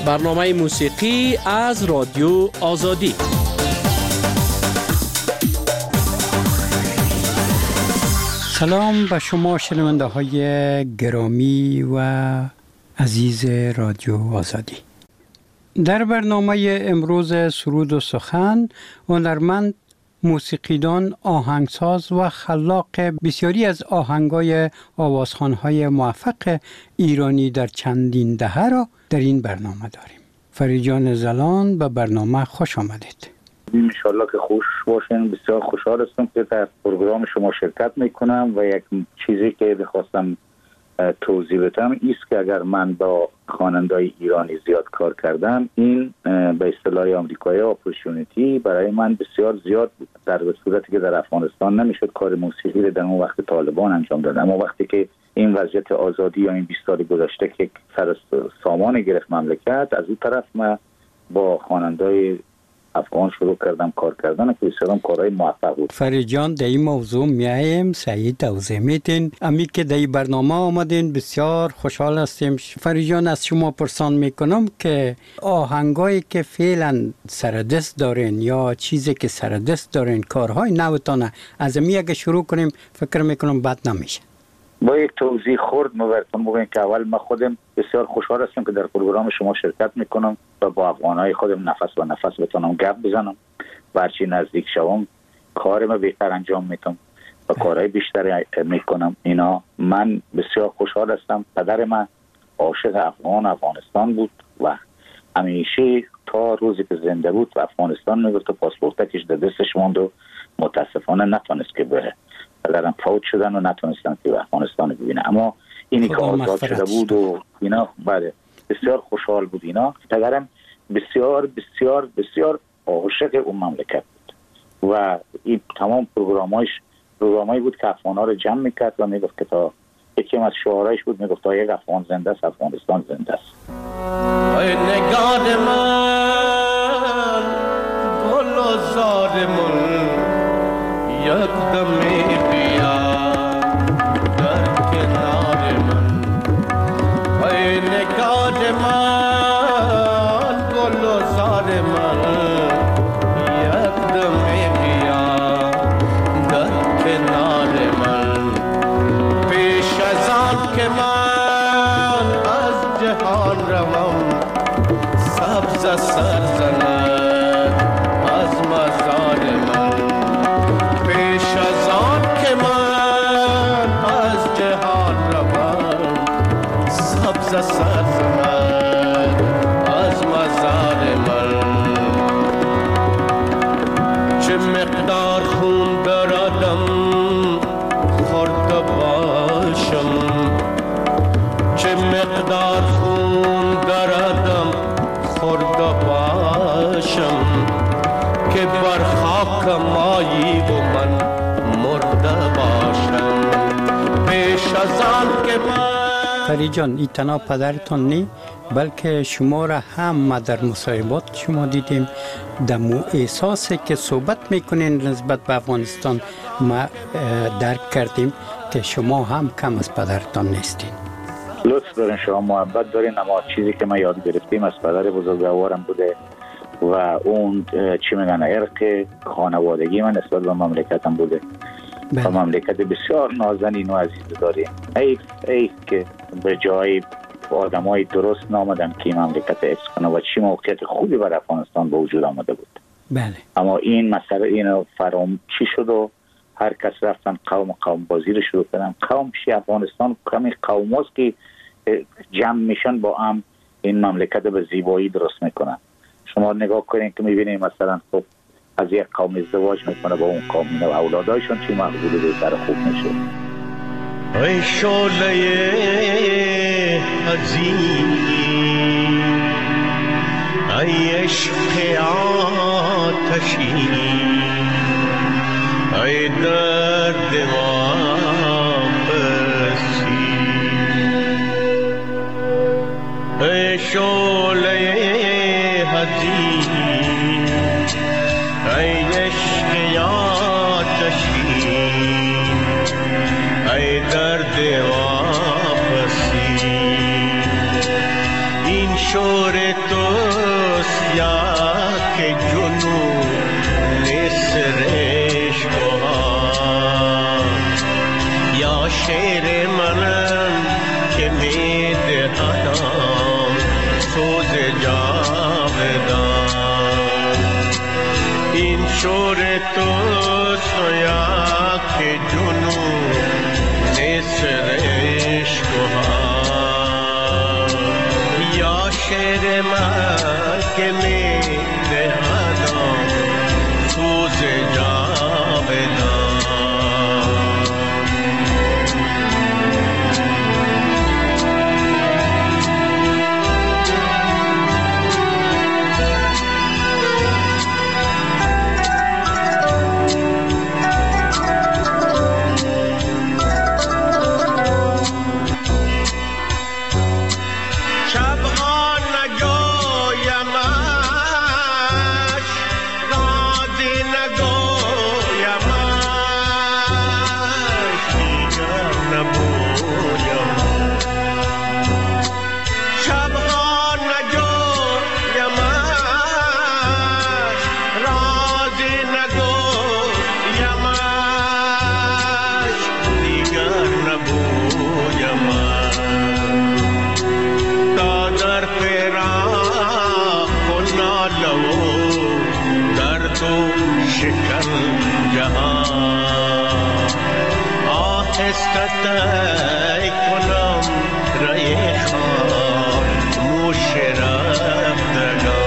برنامه موسیقی از رادیو آزادی. سلام به شما شنونده های گرامی و عزیز رادیو آزادی. در برنامه امروز سرود و سخن، هنرمند، موسیقیدان، آهنگساز و خلاق بسیاری از آهنگای آوازخوان‌های موفق ایرانی در چندین دهه را در این برنامه داریم. فریجان زلان به برنامه خوش آمدید. انشالله که خوش باشین. بسیار خوشحال هستم که در پروگرام شما شرکت میکنم و یک چیزی که بخواستم توضیح بدم ایست که اگر من با خواننده‌های ایرانی زیاد کار کردم، این به اصطلاح آمریکایی اپورتونتی برای من بسیار زیاد بود، در صورتی که در افغانستان نمیشد کار موسیقی رو در اون وقت طالبان انجام داد. اما وقتی که این وضعیت آزادی یا این 20 سال گذشته که سر سامان گرفت مملکت، از این طرف من با خواننده‌های افغان شروع کردم کار کردن که بسیار کارهای موفق بود. فریجان در این موضوع میایم سعی توضیح میدین. امی که در این برنامه آمدین بسیار خوشحال هستیم. فریجان از شما پرسان میکنم که آهنگایی که فعلا سردست دارین یا چیزی که سردست دارین، کارهای نوتانه، از امی اگه شروع کنیم فکر میکنم بد نمیشه. با یک توضیح خورد براتون بگم که اول من خودم بسیار خوشحال هستم که در پروگرام شما شرکت میکنم و با افغانای خودم نفس به نفس بتونم گپ بزنم و هرچی نزدیک شوم کارم بهتر انجام میدم و کارهای بیشتری میکنم. اینا من بسیار خوشحال هستم. پدر من عاشق افغانستان بود و همیشه تا روزی که زنده بود و افغانستان میگفت و پاسپورتش در دستش موند و متاسفانه نتونست که بره. پدرم فوت شدن و نتونستن که افغانستان ببینه، اما اینی که آزاد شده بود و اینا بله بسیار خوشحال بود. اینا پدرم بسیار بسیار بسیار عاشق اون مملکت بود و این تمام پروگرامایی بود که افغانا رو جمع میکرد و میگفت که تا یکی از شعارایش بود میگفت تا یک افغان زنده است افغانستان زنده است. ای نگاه من گل و زار من یک دمی بیا در کنار من. ای نگاه من گل و زار من یک دمی بیا در کنار من. پیش از آن که من از جهان روم سبز سر زند از مزار من. پیش از آن که من از جهان روم سبز سر زند از مزار من. چه مقدار خون دردم خورده باشم، چه مقدار خون دردم خورده باشم که بر خاک مایی و من مرده باشم. پیش از آن که من فریجان این تنها پدرتان نی بلکه شما را هم ما در مصاحبات شما دیدیم دمو احساسی که صحبت میکنین نسبت به افغانستان ما درک کردیم که شما هم کم از پدرتان نیستین. لطف دارین، شما محبت دارین، اما چیزی که ما یاد گرفتیم از پدر بزرگوارم بوده و اون چی میگن عرق خانوادگی من نسبت به مملکتم بوده. و مملکت بسیار نازنین و عزیز داریم. ایف که به جای آدمای درست نامدن که این مملکت حفظ کنه و چی موقعیت خوبی برای افغانستان به وجود آمده بود. بله. اما این مسئله اینو چی شد و هر کس رفتن قوم بازی رو شروع کردن. قوم چی؟ افغانستان کمی قوم هست که جمع میشن با هم این مملکت به زیبایی درست میکنن. شما نگاه کنین که میبینید مثلا خب از یک قوم ازدواج میکنه با اون قوم و اولادایشون چی محبوب بهتر خوب میشه. ای شعله عزیز ای عشق آتشی ای درد واپسی. ای شعله عزیز ای عشق آتشی ای درد واپسی. این شور تو شور تو سویا که جنون نصر عشق یا شعر من که می دهدم سوز جاودان آهسته کنم رای خاموش رفتگان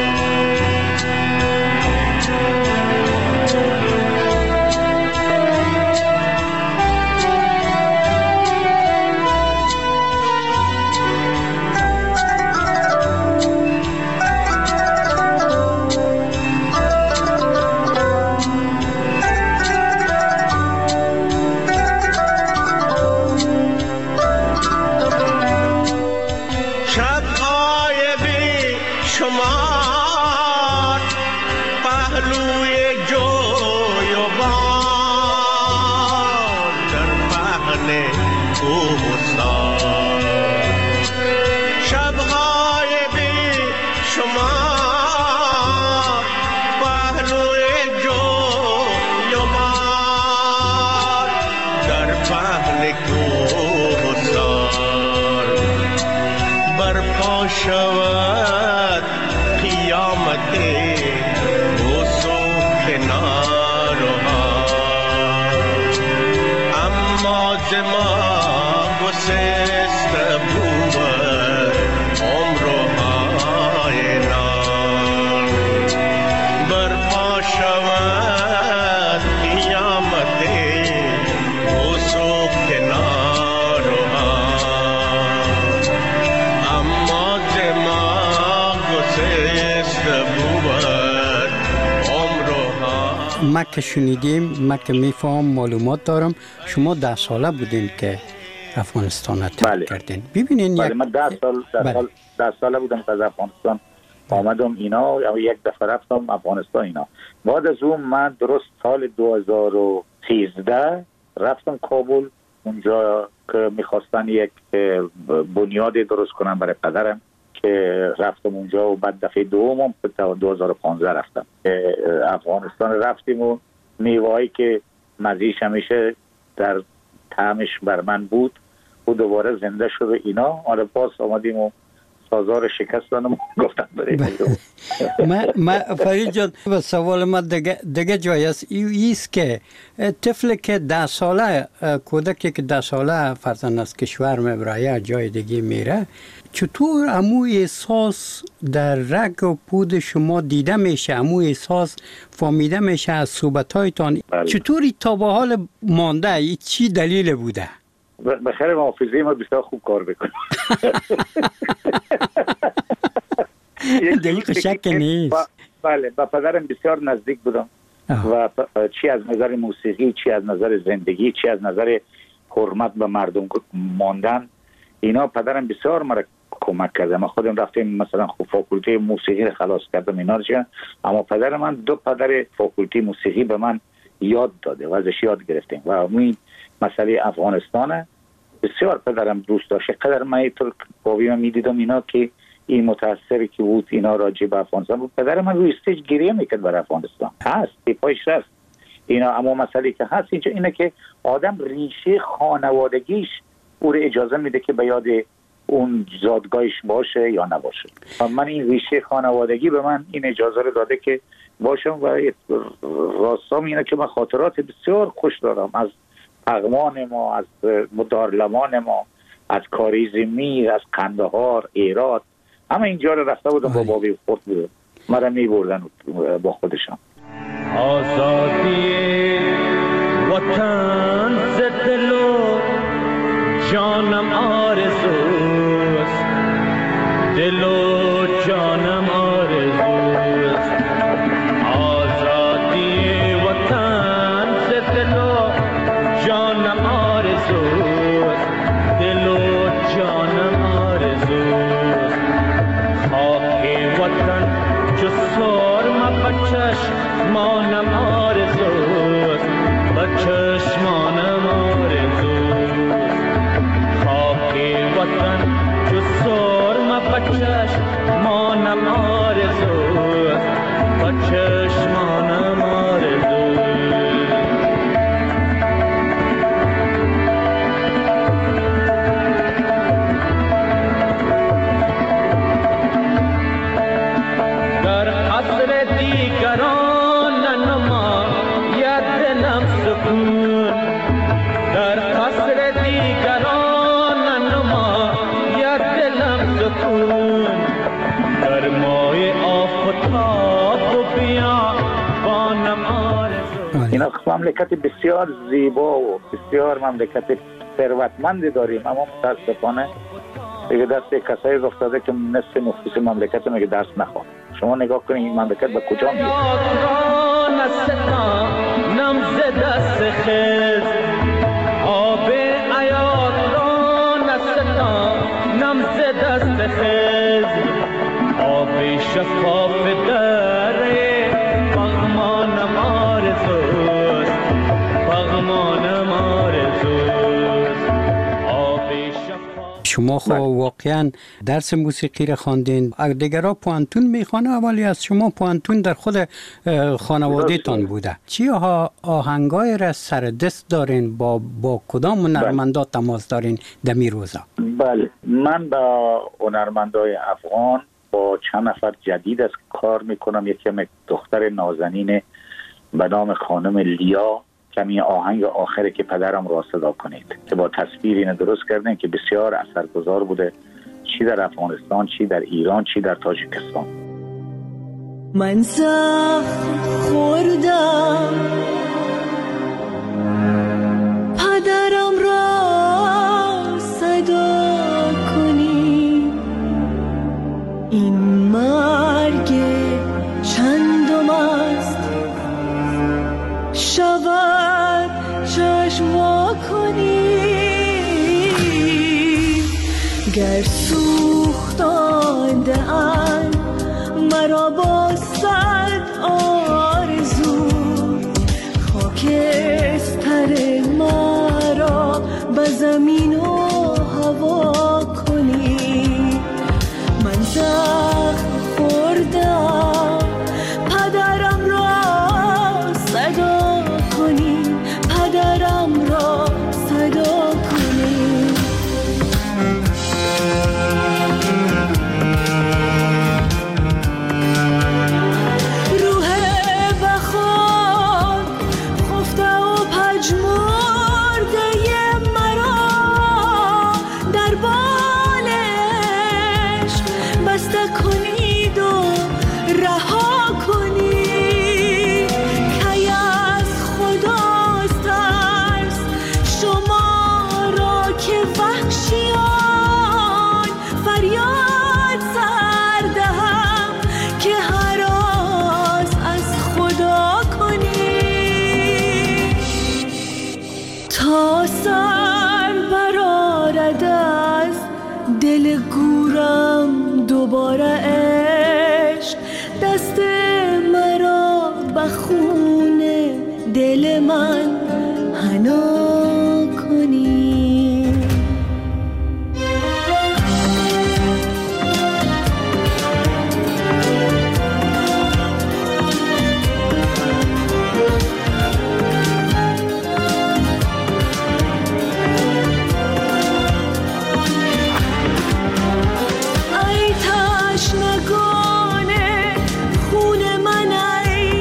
شود قیامت بوسو کنار اما زما گسست بود عمرهای نار برپا شود قیامت بوسو کنار ما که شنیدیم، ما که میفهم معلومات دارم شما 10 ساله بودین که افغانستان را ترک کردین. ببینین بله، من 10 ساله بودم که از افغانستان آمدم اینا، یک دفعه رفتم افغانستان اینا. بعد از اون من درست سال 2013 رفتم کابل، اونجا که میخواستن یک بنیادی درست کنن برای پدرم که رفتم اونجا و بعد دفعه دومم 2015 رفتم افغانستان. رفتیم و میوه‌ای که مزیش همیشه در طعمش بر من بود و دوباره زنده شده اینا. آره باز آمدیم و سازار شکستانم گفتن بریم. ما فرید جان و سوال ما دیگه جای است ایست که طفل که 10 ساله، کودکی که 10 ساله فرزند از کشور میبره جای دیگه میره، چطور امو احساس در رگ و پود شما دیده میشه، امو احساس فهمیده میشه از صحبتایتان؟ چطوری تا به حال مانده؟ چی دلیل بوده؟ بخیر محافظه ما بسیار خوب کار بکنه. دقیق شک نیست. بله، با پدرم بسیار نزدیک بودم و چی از نظر موسیقی، چی از نظر زندگی، چی از نظر حرمت به مردم ماندن، اینا پدرم بسیار مرا کمک کرده. من خودم رفتم مثلا فاکولته موسیقی رو خلاص کردم اینا رو، اما پدر من 2 پدر فاکولته موسیقی به من یاد داده و ازش یاد گرفتیم و این مسئله افغانستان بسیار پدرم دوست داشت. قدر من تو باوی من میدیدم اینا که این متاثری که بود اینا راجع به افغانستان بود. پدر من روی استیج گریه میکرد برای افغانستان، هست پایش رفت اینا. اما مسئله که هست اینجا اینه که آدم ریشه خانوادگیش او رو اجازه میده که به یاد اون زادگاهش باشه یا نباشه. من این ریشه خانوادگی به من این اجازه رو داده که باشم. و راستام اینه که من خاطرات بسیار خوش دارم از پغمان ما، از دارلمان ما، از کاریزمی، از قندهار، ایرات، همه اینجا رو رفته بودم با بابی خود بودم، مرا می بردن با خودشان. آزادی وطن ز دل و جانم آرزوست، دل و جانم آرزوست. آزادی وطن ز دل و جانم آرزوست، دل و جانم آرزوست. خاک وطن چو سرم بچشمانم آرزوست، بچشمانم آرزوست. خاک وطن چو سرم بچشمانم آرزوست، بچشمانم آرزوست. در عصر دیگران نماید دلم سکون، در عصر دیگران نماید دلم سکون. در مای آفتاب و بیابانم آرزو. اینا مملکت بسیار زیبا و بسیار مملکت ثروتمند داریم، اما متاسفانه دیگه دست کسایی افتاده که نصف نفوس مملکت میگه درس نخواه. شما نگاه کنید این مملکت به کجا میره. نم ز دست خز آب عیاد را نستانم ز دست خز، آب شفاف در پغمانم آرزوست، پغمانم آرزوست. آب شفاف. شما خب واقعا درس موسیقی را خواندین، دیگرها پوانتون میخوانه ولی از شما پوانتون در خود خانواده تان بوده. چی آهنگای را سر دست دارین؟ با کدام هنرمندا تماس دارین دمی روزا؟ بله، من با هنرمندای افغان با چند نفر جدید از کار میکنم. یکی هم دختر نازنین به نام خانم لیا، کمی آهنگ آخره که پدرم را صدا کنید که با تصویر اینو درست کردن که بسیار اثرگذار بوده، چی در افغانستان، چی در ایران، چی در تاجیکستان. من زخم خوردم پدرم را صدا کنی، این مرگ چندم است شود چشم وا کنی. گر سوختانده اند مرا با صد آرزو، خاکستر مرا به زمین و هوا کنی. من زخم خوردم پدرم را صدا کنی، پدرم را صدا کنی. روح بخار خفته و پژمرده مرا در بالش بسته کنید و رها کنید. کی از خداست ترس شما را که وحشیان فریاد سر دهم که هراس از خدا کنید. تا سر برآرد از دل گورم دوباره عشق، دست مرا به خون دل من حنا کنی. ای تشنگان خون من، ای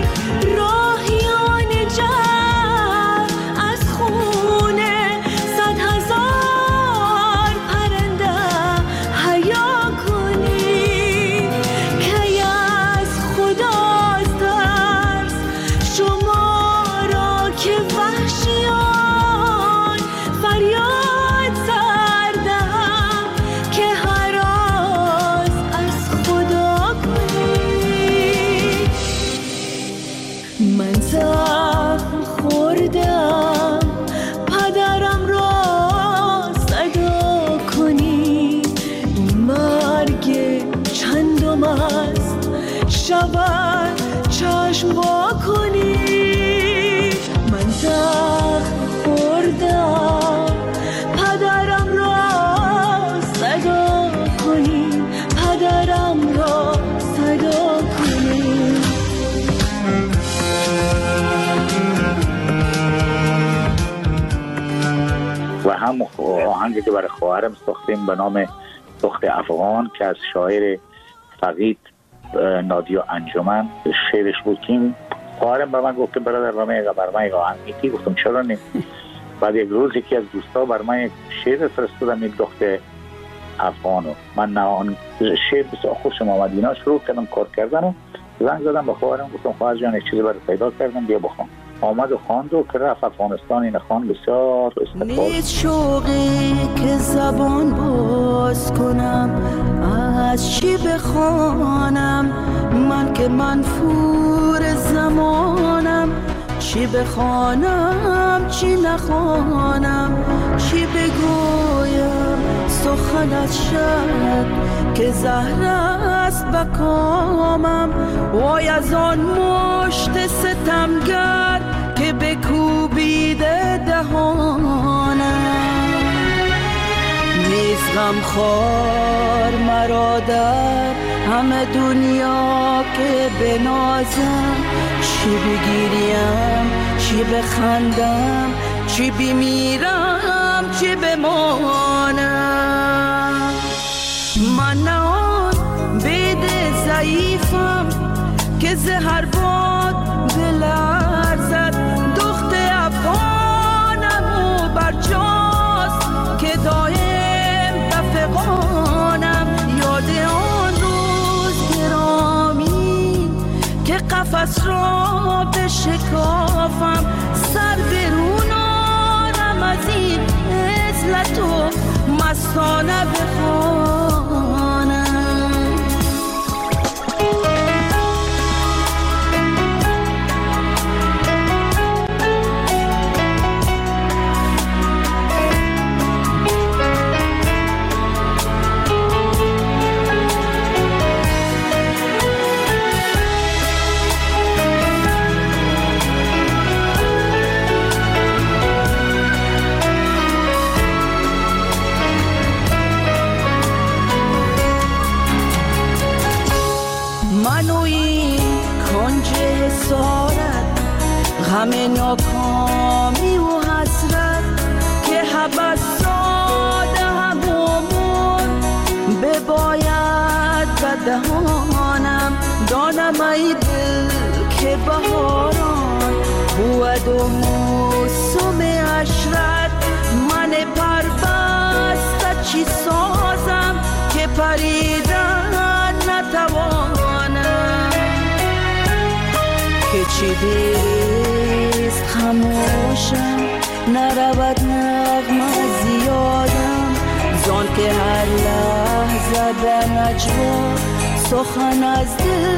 هم آهنگی که برای خواهرم ساختیم به نام دخت افغان که از شاعر فقید نادیا انجمن شعرش بود که خواهرم به من گفت برادر بر من آهنگ میتی، گفتم چرا نیم. بعد یک روز یکی از دوستا بر من یک شعر فرستادن این دخت افغانو، من آن شعر بسیار خوشم آمد، اینا شروع کردم کار کردن، زنگ زدم به خواهرم گفتم خواهر جان یک چیزی برای پیدا کردم بیا بخوام. آمد و خواند و که رفت افغانستان این خواند بسیار استقبال. نیست شوقی که زبان باز کنم از چی بخوانم، من که منفور زمانم، چی بخوانم چی نخوانم، چی بگویم سخنت شد که زهر است بکامم، وای از آن مشت ستمگر که بکوبیده دهانم. نیست غمخوار مرا در همه دنیا که بنازم، چی بگیریم چی بخندم، چی بمیرم چی بمانم. من نه آن بید ضعیفم که زهر باد بلرزد، دخت افغانم و برجاست که دایم بفغانم. یاد آن روز گرامی که قفس را بشکافم، سر برون آرم از این عزلت و مستانه بخوانم. همه ناکامی و حسرت که حبس ساده همون بباید بدهانم. دانم ای دل که بهاران بود و موسم عشرت، من پربسته چی سازم که پریدن نتوانم. که چی دیست خموشم نرود نغمه زیادم، زان که هر لحظه به نجوا سخن از دل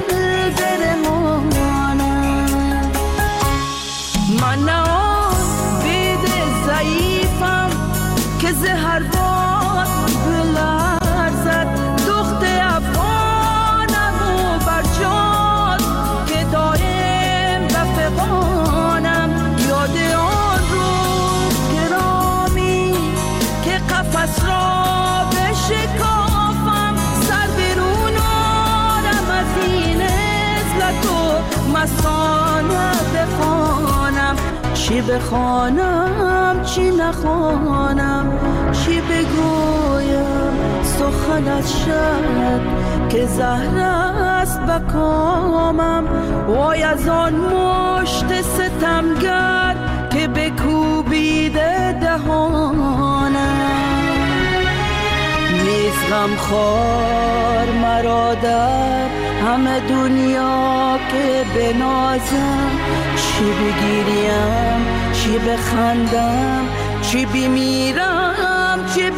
برمانم. من نه آن بید ضعیفم که زهر باد بلرزد، دخت افغانم و برجاست که دایم بفغانم. یاد آن روز گرامی که قفس را بشکافم، سر برون آرم از این عزلت و مستانه بخوانم. چی بخوانم چی نخوانم، چی بگویم سخنت شد که زهر است بکامم، وای از آن مشت ستمگر که بکوبیده دهانم. نیست غمخوار مرا در همه دنیا که بنازم، چی بگیریم چی بخندم، چی بمیرم چی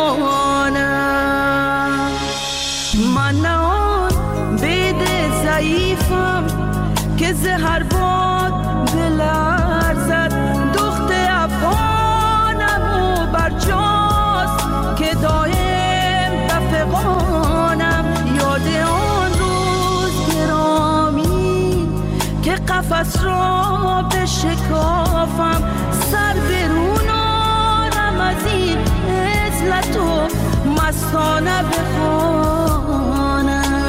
بمانم. من نه آن بید ضعیفم که زهر باد بلرزد، دخت افغانم و برجاست که دایم بفغانم. یاد آن روز گرامی که قفس را بشکافم، سر برون آرم از این عزلت و مستانه بخوانم.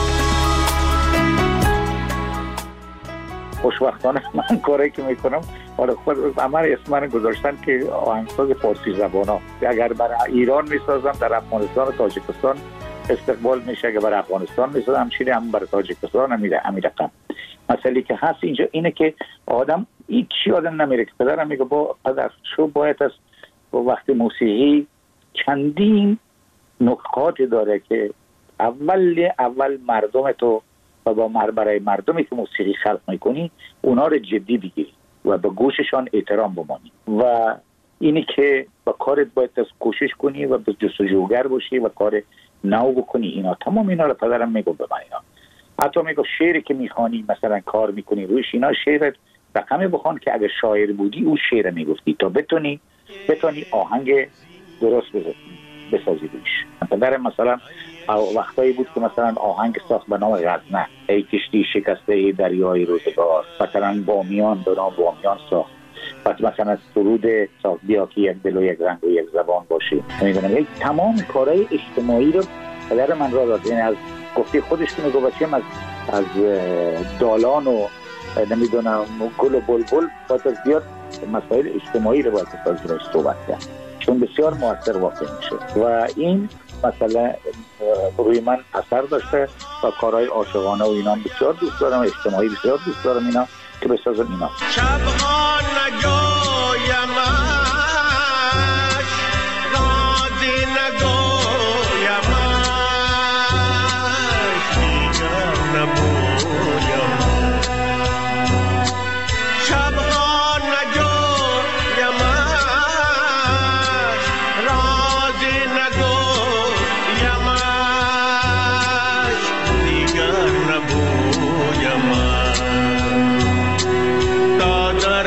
خوشبختانه من کاری که میکنم حالا خود عمر اسم من گذاشتن که آهنگساز فارسی زبان ها. اگر برای ایران میسازم در افغانستان و تاجیکستان استقبال میشه، اگر برای افغانستان میسازم همچنین هم برای تاجیکستان همین رقم. مسئله که هست اینجا اینه که آدم هیچ آدم نمیره که پدرم میگه با پدر شو باید است با وقت موسیقی چندین نکاتی داره که اول مردم تو و برای مردمی که موسیقی خلق میکنی اونا رو جدی بگیری و به گوششان احترام بمانی و اینی که با کارت باید کوشش کنی و به جستجوگر باشی و کار نو بکنی. اینا تمام اینا رو پدرم میگه به من. اینا حتی میگه شعری که میخوانی مثلا کار میکنی روش اینا شعر رقمی بخوان که اگر شاعر بودی او شعر میگفتی تا بتونی آهنگ درست بسازی روش. پدرم مثلا وقتایی بود که مثلا آهنگ ساخت به نام غزنه، ای کشتی شکسته دریای روزگار، مثلا بامیان به نام بامیان ساخت، بعد مثلا سرود ساخت بیا که یک دل و یک رنگ و یک زبان باشی. میدونم تمام کارهای اجتماعی رو پدر من را داد. یعنی از گفته خودش که میگه بچه‌م از دالان و نمیدونم گل و بلبل باید از بیاد مسائل اجتماعی رو باید از روش صحبت کرد چون بسیار موثر واقع میشه و این مسئله روی من اثر داشته و کارهای عاشقانه و اینا بسیار دوست دارم، اجتماعی بسیار دوست دارم اینا که بسازم اینا. شبها نگویم رازی نگویم دیگر نبویم شبها نگویم رازی نگویم دیگر نبویم در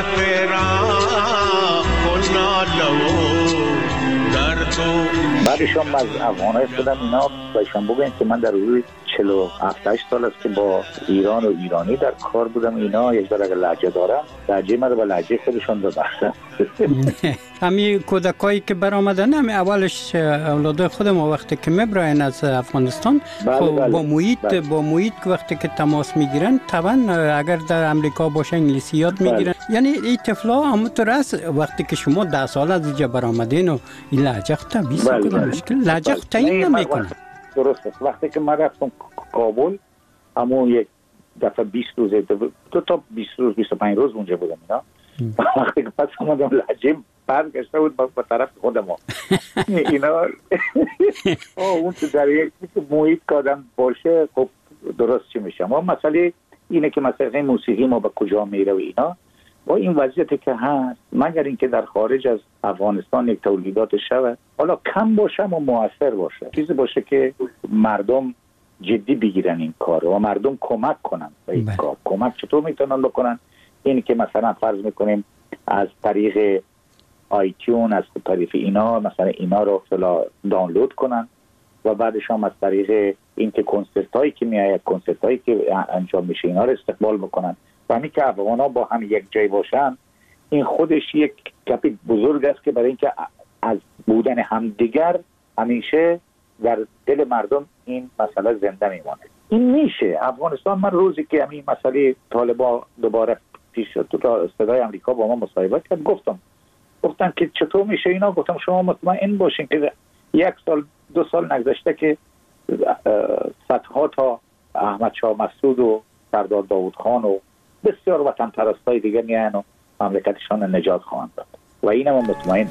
فراق و نالو در تو. بعدشم از افغانای خودم اینا بایشان بگوین که من در روی 47 سال است که با ایران و ایرانی در کار بودم. اینا یک بار اگر لهجه دارم لهجه من رو با لهجه خودشون ببخشن. همین کودکایی که برآمدن همین اولش اولاد خودم وقتی که میبراین از افغانستان با محیط وقتی که تماس میگیرن طبعا اگر در امریکا باشه انگلیسی یاد میگیرن. یعنی این طفلا همونطور است وقتی که شما 10 سال از اینجا برآمدین و این لهجه خطا مشکل لهجه تعیین نمیکنه. درست است. وقتی که من رفتم کابل همون یک دفعه 20 روز دو تا 20 روز 25 روز اونجا بودم اینا. وقتی که پس اومدم لهجه برگشته بود به طرف خودم اینا اون تو در یک محیط که آدم باشه خب درست چی میشه. اما مسئله اینه که مثلا موسیقی ما به کجا میره و اینا با این وضعیتی که هست مگر اینکه در خارج از افغانستان یک تولیدات شود حالا کم باشه و موثر باشه، چیزی باشه که مردم جدی بگیرن این کار و مردم کمک کنن به این کار. کمک چطور میتونن بکنن؟ این که مثلا فرض میکنیم از طریق آیتیون از طریق اینا مثلا اینا رو دانلود کنن و بعدش هم از طریق این که کنسرت هایی که میآید کنسرت هایی که انجام میشه اینا رو استقبال بکنن و همین که افغانا با هم یک جای باشن این خودش یک گپی بزرگ است که برای اینکه از بودن همدیگر همیشه در دل مردم این مسئله زنده میمونه. این میشه افغانستان. من روزی که همین مسئله طالبان دوباره پیش شد تو صدای آمریکا با ما مصاحبه کرد گفتم که چطور میشه اینا. گفتم شما مطمئن باشین که 1 سال 2 سال نگذشته که صدها تا احمد شاه مسعود و سردار داوود خان و بسیار وطن پرستای دیگه میان و مملکتشان نجات خواهند داد و اینم مطمئن.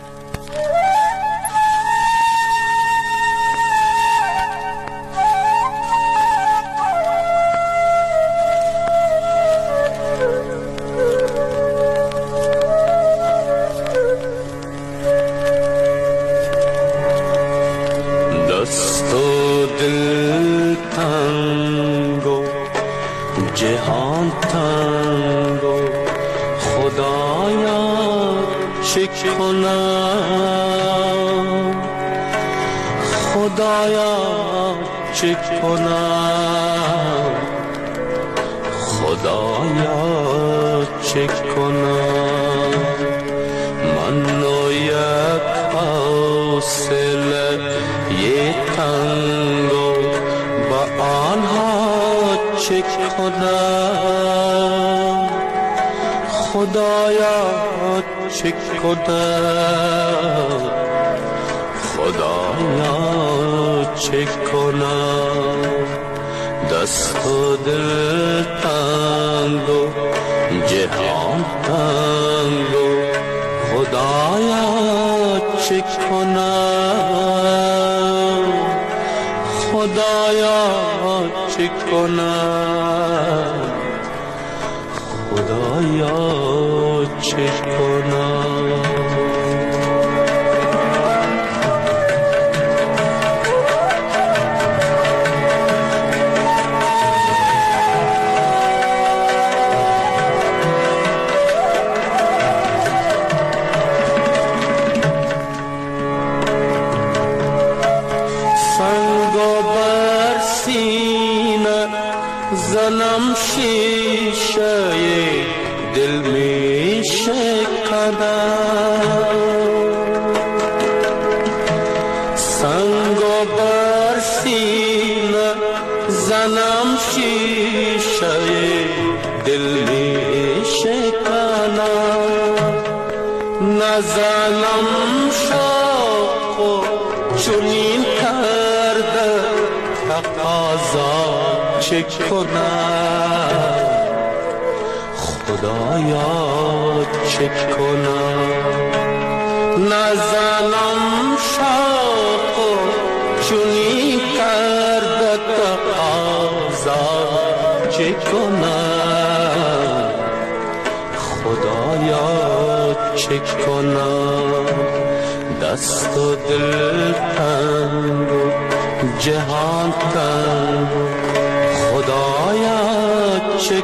دست و دل تنگ و جهان تنگ و خدایا چه کنم خدایا چه کنم خدایا چه کنم من و یک حاصله یه تنگو با آنها چه کنم خدایا چه کنم، خدایا چه کنم، دست و دل تنگ و جهان تنگ و خدایا چه کنم، خدایا چه کنم، خدایا چه کنم. زنم شیشه دل می شکنم، سنگ و بر سینه زنم شیشه دل می شکنم، نزنم شاق و چنین کرده تقاضا چه کنم، خدایا چه کنم، نزنم شاق و چنین کرده تقاضا چه کنم، خدایا چه کنم، دست و دل تنگ و جهان تنگ، خدایا چه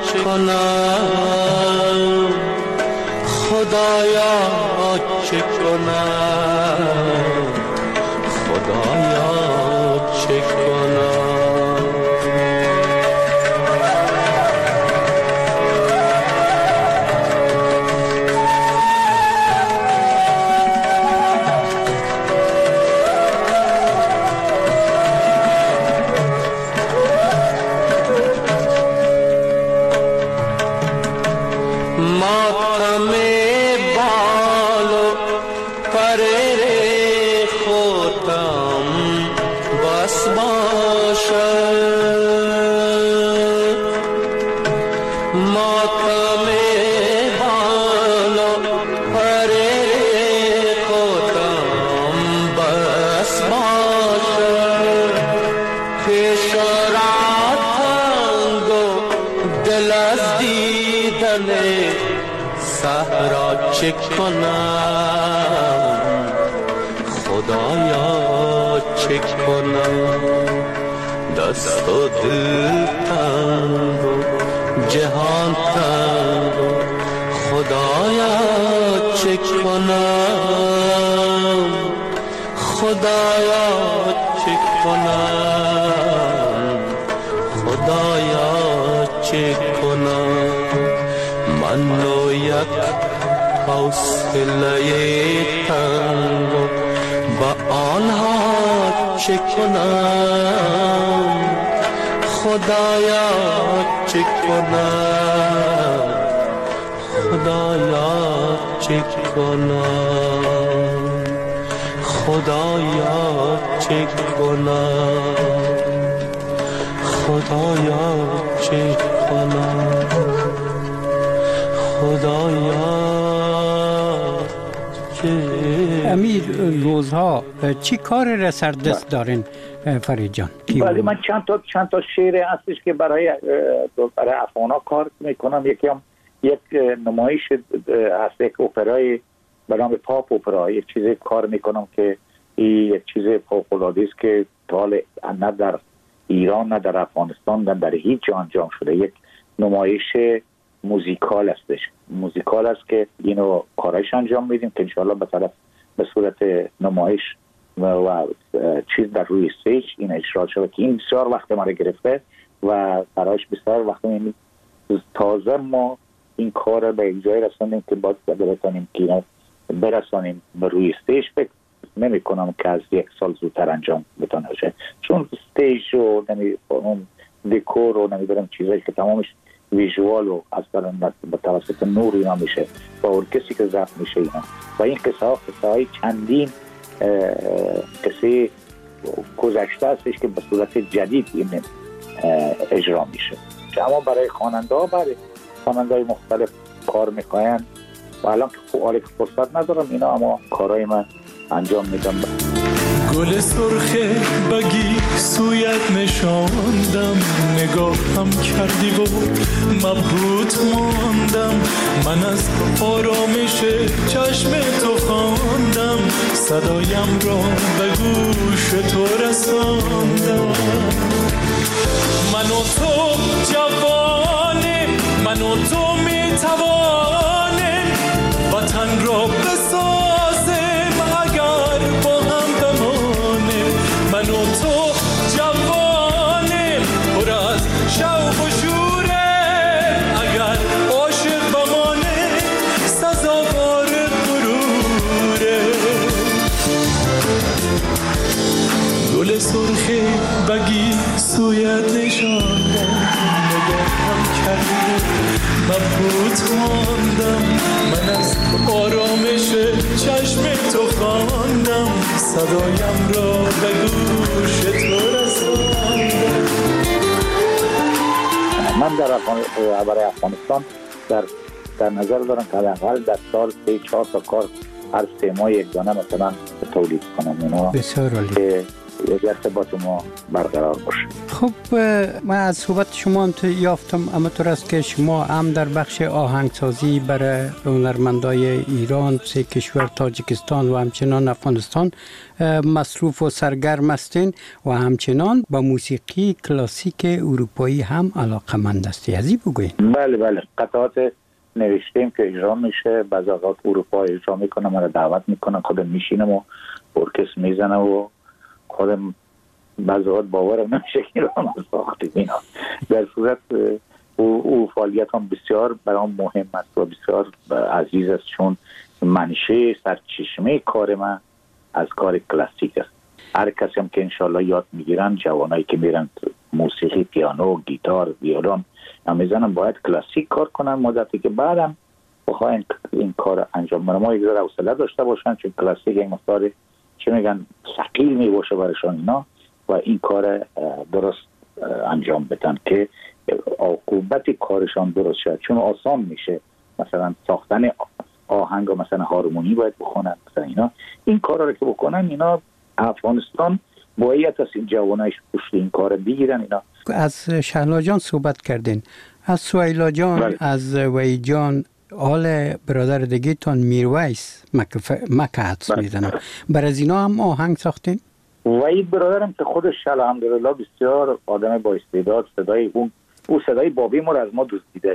کنم، خدایا چه کنم، خدایا چه کنم. صحرا چه کنم، خدایا چه کنم، دست و دل تنگ و جهان تنگ و خدایا چه کنم، خدایا چه کنم، خدایا چه کنم. من و یک حوصله تنگ و با آنها چه کنم، خدایا چه کنم، خدایا چه کنم، خدایا چه کنم، خدایا چه کنم، خدایا چه. امیر روزها چی کار را سر دست دارین فرید جان؟ ولی من چند تا شعر هستش که برای افغانا کار میکنم. یکی هم یک نمایش هست، یک اپرای به نام پاپ اپرا، یک چیزی کار میکنم که یک چیز فوق‌العاده است که حال نه در ایران نه در افغانستان نه در هیچ جا انجام شده. یک نمایش موزیکال هستش، موزیکال است که اینو کارایش انجام میدیم که انشاءالله به صورت نمایش و چیز در روی استیج این اجرا شده که این بسیار وقت ما رو گرفته و برایش بسیار وقت می‌گیره. تازه ما این کار به یک جای رساندیم که باید بتونیم که برسانیم به روی استیج. فکر نمی کنم که از یک سال زودتر انجام بتونه بشه، چون استیج و اون دکور و نمیدونم چیزایی که تمامش ویژوال و اصلا به توسط نور اینا میشه و ارکستری که ضبط میشه اینا و این قصه های چندین قصه گذشته هستش که به صورت جدید این اجرا میشه. اما برای خواننده مختلف کار میکنن و الان که فرصت ندارم اینا، اما کارهای من انجام میدم. گل سرخه بگی سویت نشاندم، نگاهم کردی و مبهوت ماندم، من از آرامش چشم تو خواندم، صدایم را به گوش تو رساندم. من و تو جوانه، من و تو میتوانه وطن را بسازیم اگر با هم بمانه. من و تو جوانه پر از شوق و شوره، اگر عاشق بمانه سزاوار غروره. گل سرخه بگی سویت نشاندم، نگاهم کردی مبهوت ماندم، من از آرامش چشم تو خواندم، صدایم را به گوش تو رساندم. من برای افغانستان در نظر دارم که حداقل در سال 3-4 تا کار هر 3 ماه یک دانه مثلا تولید کنم. اینا بسیار عالی که ارتباط ما برقرار باشه. خب من از صحبت شما هم یافتم اما طور است که شما هم در بخش آهنگسازی برای هنرمندای ایران، 3 کشور تاجیکستان و همچنان افغانستان مصروف و سرگرم هستین و همچنان با موسیقی کلاسیک اروپایی هم علاقه‌مند هستی. از این بگوین. بله قطعات نوشتیم که اجرا میشه، بعضی اوقات اروپا اجرا میکنه، من دعوت میکنه، خودم میشینم و ارکستر میزنه و خودم بعضی وقت باورم نمیشه که رو هم ساختیم اینا. در صورت او فعالیت هم بسیار برام مهم است و بسیار عزیز است، چون منشه سرچشمه کار من از کار کلاسیک است. هر کسی هم که انشالله یاد میگیرن، جوانایی که میرن موسیقی، پیانو، گیتار، ویولون هم میزنن، باید کلاسیک کار کنن مدتی که بعدم بخواین این کار انجام بدن. ما یک ذره حوصله داشته باشن، چون کلاسیک یک مقدار چه میگن ثقیل میباشه برایشان اینا و این کار درست انجام بدن که عاقبت کارشان درست شد. چون آسان میشه مثلا ساختن آهنگ و مثلا هارمونی باید بخونن مثلا اینا، این کارا رو که بکنن اینا افغانستان باید از این جوانایش پشت این کار بگیرن اینا. از شهلا جان صحبت کردین، از سویلا جان، از وی جان، حال برادر دیگه تان میرویس مکه حدس میزنم، بر از اینا هم آهنگ ساختین؟ وی برادرم که خودش الحمدلله بسیار آدم با استعداد، صدای او صدای بابی ما رو از ما دزدیده.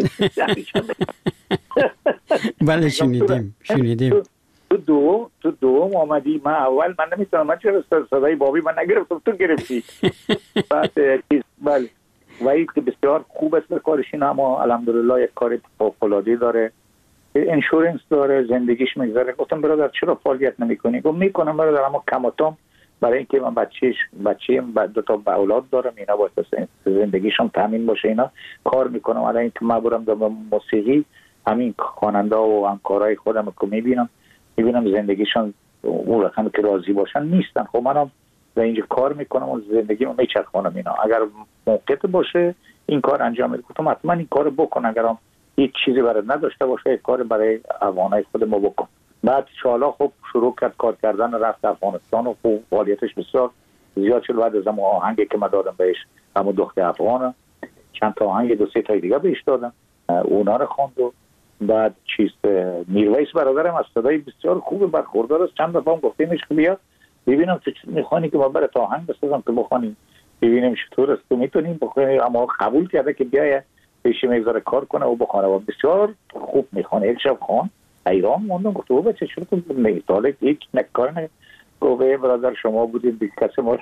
بله شنیدیم. تو دوم آمدی، من اول من نمیتونم، من چرا صدای بابی من نگرفتم، تو گرفتی. بله وی که بسیار خوب است به کارش، این اما الحمدلله یک کار فوق‌العاده داره، انشورنس داره، زندگیش میگذره. گفتم برادر چرا فعالیت نمیکنی؟ گفت میکنم برادر، اما کماتام برای اینکه من بچه‌ام 2 تا اولاد دارم، اینا باید زندگیشون تامین باشه، اینا کار میکنم. الان اینکه من برم در موسیقی، همین خواننده و همکارای خودم که میبینم زندگیشون اون رقمی که راضی باشن نیستن. خب منم در اینجا کار میکنم و زندگیمو میچرخونم اینا. اگر موقعیت باشه این کار انجام میدم. گفتم حتما این کارو بکن، اگرم هیچ چیزی برات نداشته باشه یک کار برای افغانای خودمو بکن. بعد شالا خب شروع کرد کار کردن، رفت افغانستان و خوب فعالیتش بسیار زیاد شد. بعد از اون آهنگی که من دادم بهش، همون دختر افغان، چند تا آهنگ 2-3 تا دیگه بهش دادم، اونا رو خواند. و بعد میرویس برادرم از صدای بسیار خوب برخوردار است. چند دفعه گفتیمش که بیا ببینم تو میخوانی که ما برات آهنگ بسازم که بخونیم، ببینیم چطور است تو میتونیم بخونی. اما قبول کرده که بیای پیش میگذاره کار کنه و بخونه و بسیار خوب میخونه. یک شب خوان ایران موندم، گفت او بچه چرا تو میتاله هیچ نکار نه؟ گفت برادر شما بودید دیگه کسی ما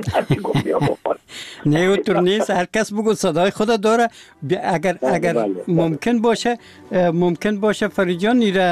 نه اونطور نیست، هر کس بگو صدای خود داره. اگر ممکن باشه فریجان نیره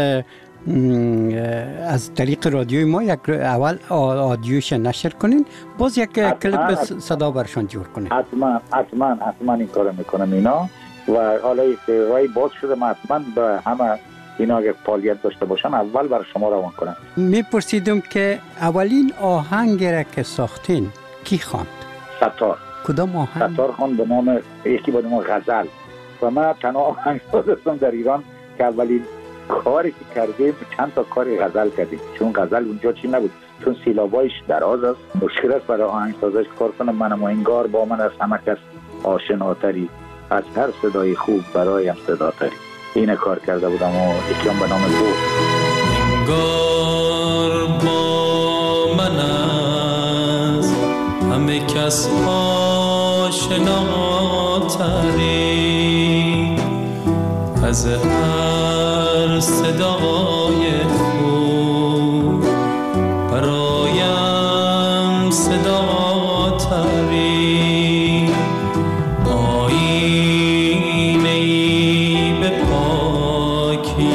از طریق رادیوی ما یک اول آدیوش نشر کنین، باز یک کلیپ صدا برشان جور کنین. حتما این کارو میکنم اینا و حالا رای باز شده، من حتما به همه اینا اگه فعالیت داشته باشن اول برای شما روان کنم. میپرسیدم که اولین آهنگ را که ساختین کی خواند؟ ستار. کدام آهنگ؟ ستار خواند به نام یکی به نام غزل و من تنها آهنگساز هستم در ایران که اولین کاری که کردیم چند تا کاری غزل کردیم، چون غزل اونجا چی نبود، چون سیلابایش دراز است، مشکل است برای آهنگسازش کار کنم. منم انگار با من از همه کس آشناتری، از هر صدای خوب برایم صداتری. این کار کرده بودم و یکی هم به نام بود. انگار با من از همه کس آشناتری، از هر صدای خوب برایم صداتری. آیینه‌ای به پاکی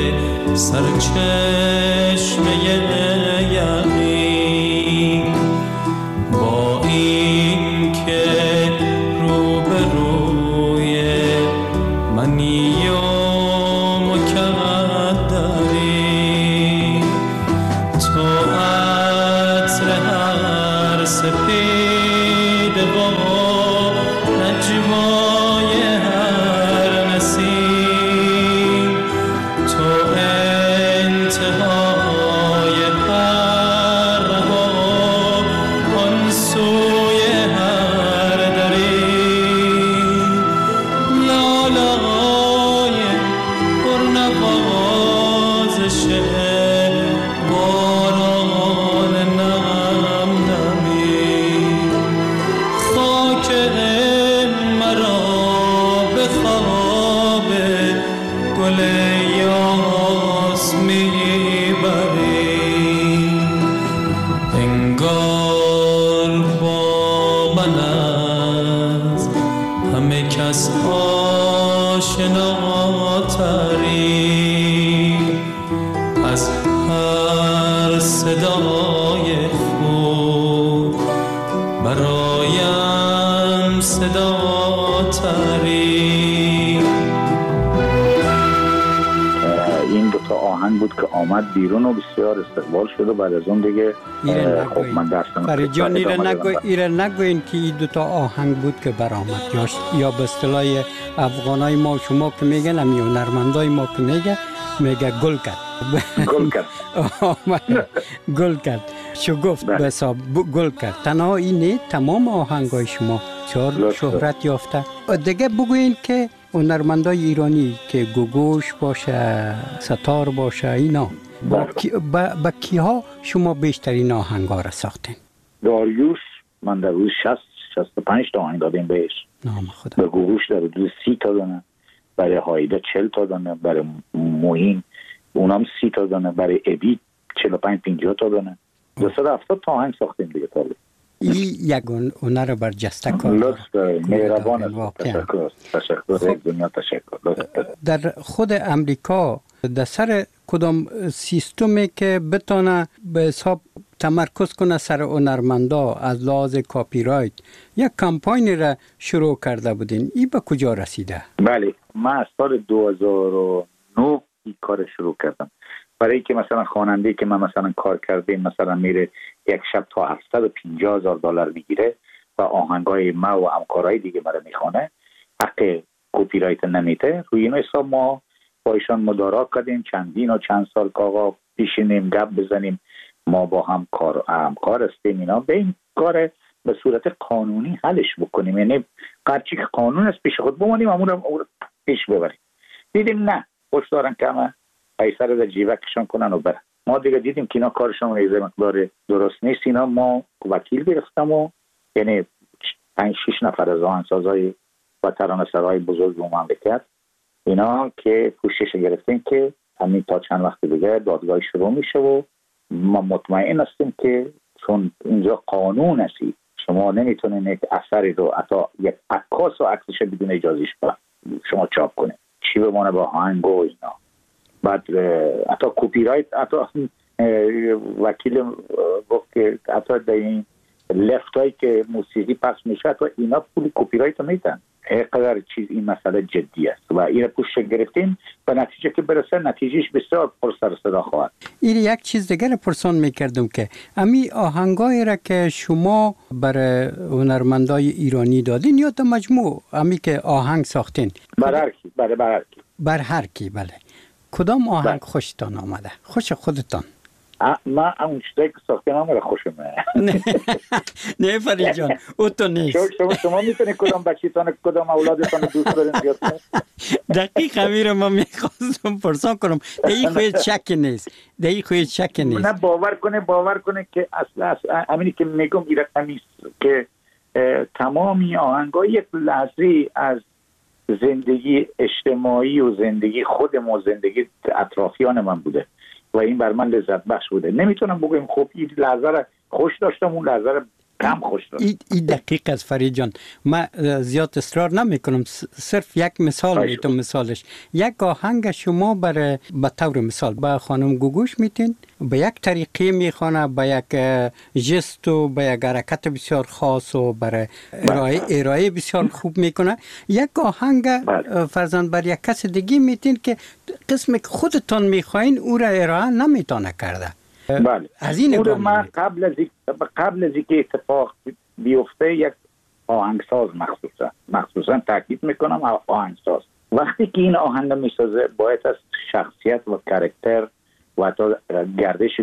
سرچشمه یقین، با این که روبروی منی و مکدری، تو عطر هر سپید و نجوای هر نسیم، تو انتهای هر رها آن سوی هر دری، لالای پرنوازش باران نم نمی، خاک مرا به خواب گل یاس میبری. انگار با من از همه کس آشناتری، از هر صدای خوب برایم صداتری. این دو تا آهنگ بود که آمد بیرون و بسیار استقبال شد و بعد از اون دیگه خب من درستم فرید جان ایره نگوین که این دو تا آهنگ بود که برآمد، یا به اصطلاح افغانای ما شما که میگن، یا هنرمندای ما که میگه گل کرد. گل کرد. گل کرد. شگفت به حساب گل کرد. تنها اینه تمام آهنگای شما شهرت یافته. دیگه بگوین که هنرمندای ایرانی که گوگوش باشه، ستار باشه، اینا با کیها شما بیشترین آهنگا را ساختین؟ داریوش من در روز 60-65 تا آهنگ دادیم بهش. نام خدا. به گوگوش در روز 30 تا دانه، برای هایده 40 تا دانه، برای موین اونام 30 تا دانه، برای ابی 45-50 تا دانه. 270 تا آهنگ ساختیم دیگه تا این یک هنر برجسته کار. لطف مهربان است. تشکر دنیا تشکر. در خود امریکا در سر کدام سیستمی که بتونه به حساب تمرکز کنه سر هنرمندا از لحاظ کاپی رایت یک کمپاین را شروع کرده بودین، این به کجا رسیده؟ بله، من از سال 2009 این کار شروع کردم. برای که مثلا خواننده که من مثلا کار کردیم مثلا میره یک شب تا $750,000 میگیره و آهنگای ما و همکارای دیگه مرا میخونه، حق کپی رایت نمیده. روی این حساب ما با ایشان مدارا کردیم چندین و چند سال که آقا پیشینیم گپ بزنیم، ما با هم همکار هستیم، اینا به این کار به صورت قانونی حلش بکنیم، یعنی هرچی که قانون است پیش خود بمانیم امور پیش ببریم. دیدیم نه، خوش دارن که همه پیسه رو در جیبکشان کنن و برن. ما دیگه دیدیم که اینا کارشون یه مقدار درست نیست. اینا ما وکیل گرفتم و یعنی 5-6 نفر از آهنگسازای و ترانه‌سرای بزرگ مملکت اینا که پوشش گرفتیم که همین تا چند وقت دیگه دادگاه شروع میشه و ما مطمئن هستیم که چون اینجا قانون هستی شما نمیتونین یک اثری رو حتی یک عکاس و عکسش بدون اجازهش شما چاپ کنید، چی بمونه با آهنگ و اینا. بعد حتی کپی رایت، حتی وکیل گفت که حتی در این لفتایی که موسیقی پخش میشه حتی اینا پول کپی رایت رو میتن. اینقدر چیز این مسئله جدی است و این پوش گرفتیم به نتیجه که برسه نتیجهش بسیار پر سر صدا خواهد. این یک چیز دیگر پرسان میکردم که امی آهنگایی را که شما برای هنرمندای ایرانی دادین یا تا مجموع امی که آهنگ ساختین؟ بر هر کی، بر هر کی. بله. کدام آهنگ خوشتان آمده؟ خوش خودتان؟ من اون چیزایی که ساختین را خوشم. نه فرید جان، او تو نیست. شما میتونید کدام بچیتان کدام اولادتان دوست دارین زیاد؟ دقیق همین رو من میخواستم پرسان کنم. دهی خواهید شک نیست. نه باور کنه که اصلا همینی که میگم این رقمی که تمامی آهنگا یک لحظه از زندگی اجتماعی و زندگی خودم و زندگی اطرافیان من بوده و این بر من لذت بخش بوده. نمیتونم بگم خب این لحظه را خوش داشتم اون لحظه را کم خوش داشتم. این دقیق است فرید جان. من زیاد اصرار نمی کنم، صرف یک مثال میتونم. مثالش یک آهنگ شما به طور مثال به خانم گوگوش میتین به یک طریقه میخوانه، به یک جست و به یک حرکت بسیار خاص و برای ارائه بسیار خوب میکنه. یک آهنگ فرضاً بر یک کس دیگه میتین که قسم که خودتان میخواین او را ارائه نمیتونه کرده. بله. از این نگاه من قبل از اینکه اتفاق بیفته یک آهنگساز مخصوصا تاکید میکنم آهنگساز وقتی که این آهنگ میسازه باید از شخصیت و کاراکتر و تا گردش